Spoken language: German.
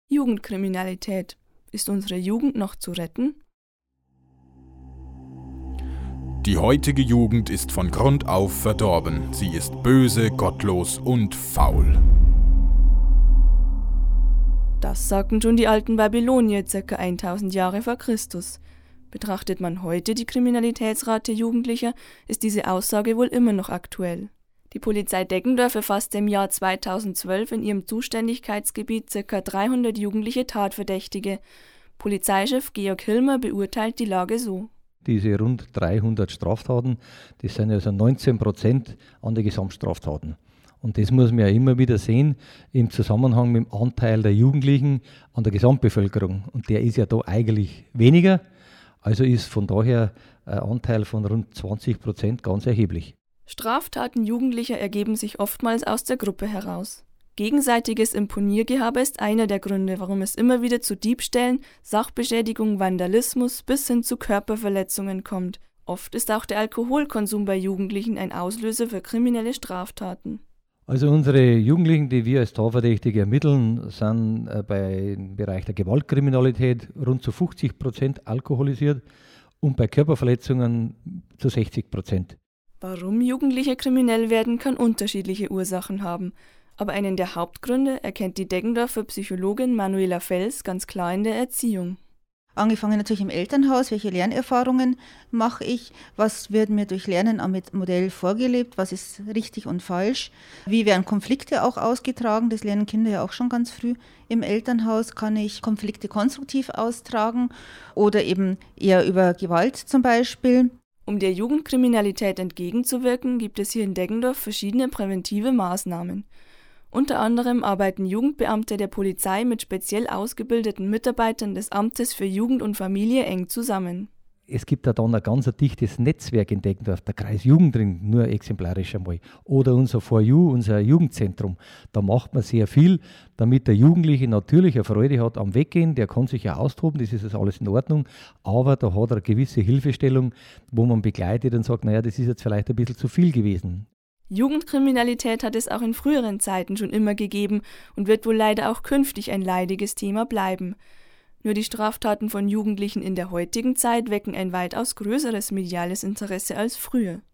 Jugendkriminalität. Ist unsere Jugend noch zu retten? Die heutige Jugend ist von Grund auf verdorben. Sie ist böse, gottlos und faul. Das sagten schon die alten Babylonier ca. 1000 Jahre vor Christus. Betrachtet man heute die Kriminalitätsrate Jugendlicher, ist diese Aussage wohl immer noch aktuell. Die Polizei Deggendorf erfasste im Jahr 2012 in ihrem Zuständigkeitsgebiet ca. 300 jugendliche Tatverdächtige. Polizeichef Georg Hilmer beurteilt die Lage so. Diese rund 300 Straftaten, das sind also 19% an der Gesamtstraftaten. Und das muss man ja immer wieder sehen im Zusammenhang mit dem Anteil der Jugendlichen an der Gesamtbevölkerung. Und der ist ja da eigentlich weniger. Also ist von daher ein Anteil von rund 20% ganz erheblich. Straftaten Jugendlicher ergeben sich oftmals aus der Gruppe heraus. Gegenseitiges Imponiergehabe ist einer der Gründe, warum es immer wieder zu Diebstählen, Sachbeschädigung, Vandalismus bis hin zu Körperverletzungen kommt. Oft ist auch der Alkoholkonsum bei Jugendlichen ein Auslöser für kriminelle Straftaten. Also unsere Jugendlichen, die wir als Tatverdächtige ermitteln, sind im Bereich der Gewaltkriminalität rund zu 50% alkoholisiert und bei Körperverletzungen zu 60%. Warum Jugendliche kriminell werden, kann unterschiedliche Ursachen haben. Aber einen der Hauptgründe erkennt die Deggendorfer Psychologin Manuela Fels ganz klar in der Erziehung. Angefangen natürlich im Elternhaus, welche Lernerfahrungen mache ich, was wird mir durch Lernen am Modell vorgelebt, was ist richtig und falsch, wie werden Konflikte auch ausgetragen, das lernen Kinder ja auch schon ganz früh. Im Elternhaus kann ich Konflikte konstruktiv austragen oder eben eher über Gewalt zum Beispiel. Um der Jugendkriminalität entgegenzuwirken, gibt es hier in Deggendorf verschiedene präventive Maßnahmen. Unter anderem arbeiten Jugendbeamte der Polizei mit speziell ausgebildeten Mitarbeitern des Amtes für Jugend und Familie eng zusammen. Es gibt da dann ein ganz dichtes Netzwerk in Deggendorf, der Kreis Jugendring, nur exemplarisch einmal. Oder unser For You, unser Jugendzentrum. Da macht man sehr viel, damit der Jugendliche natürlich eine Freude hat am Weggehen. Der kann sich ja austoben, das ist also alles in Ordnung. Aber da hat er eine gewisse Hilfestellung, wo man begleitet und sagt, naja, das ist jetzt vielleicht ein bisschen zu viel gewesen. Jugendkriminalität hat es auch in früheren Zeiten schon immer gegeben und wird wohl leider auch künftig ein leidiges Thema bleiben. Nur die Straftaten von Jugendlichen in der heutigen Zeit wecken ein weitaus größeres mediales Interesse als früher.